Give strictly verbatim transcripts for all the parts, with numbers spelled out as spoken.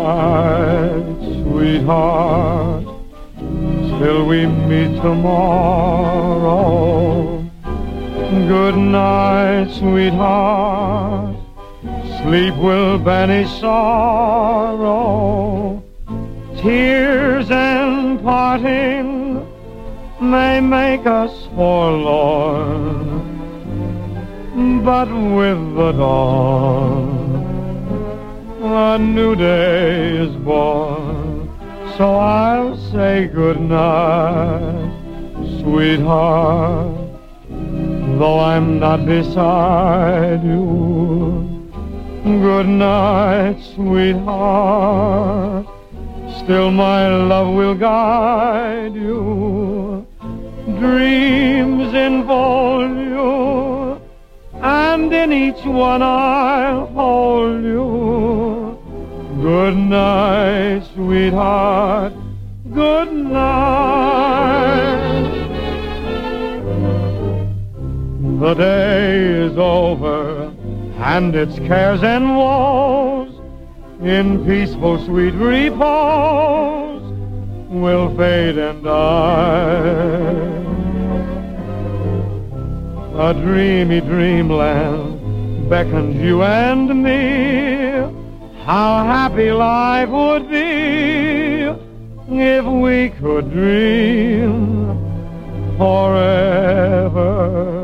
night, sweetheart, till we meet tomorrow. Good night, sweetheart, sleep will banish sorrow. Tears and parting may make us forlorn, but with the dawn a new day is born. So I'll say good night, sweetheart, though I'm not beside you. Good night, sweetheart, still my love will guide you. Dreams enfold you, and in each one I'll hold you. Good night, sweetheart, good night. The day is over, and its cares and woes in peaceful sweet repose will fade and die. A dreamy dreamland beckons you and me. How happy life would be if we could dream forever.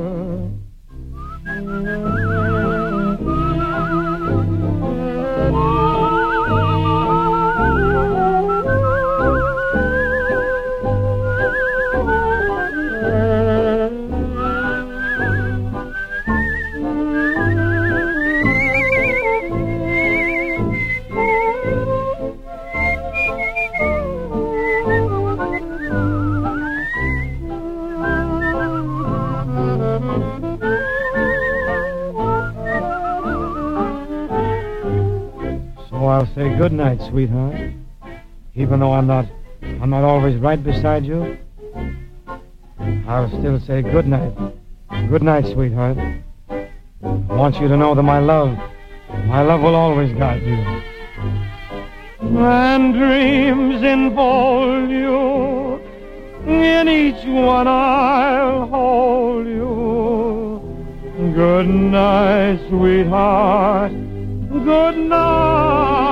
So I'll say good night, sweetheart, even though I'm not, I'm not always right beside you. I'll still say good night. Good night, sweetheart. I want you to know that my love, my love will always guide you. And dreams enfold you, in each one I'll hold you. Good night, sweetheart, good night.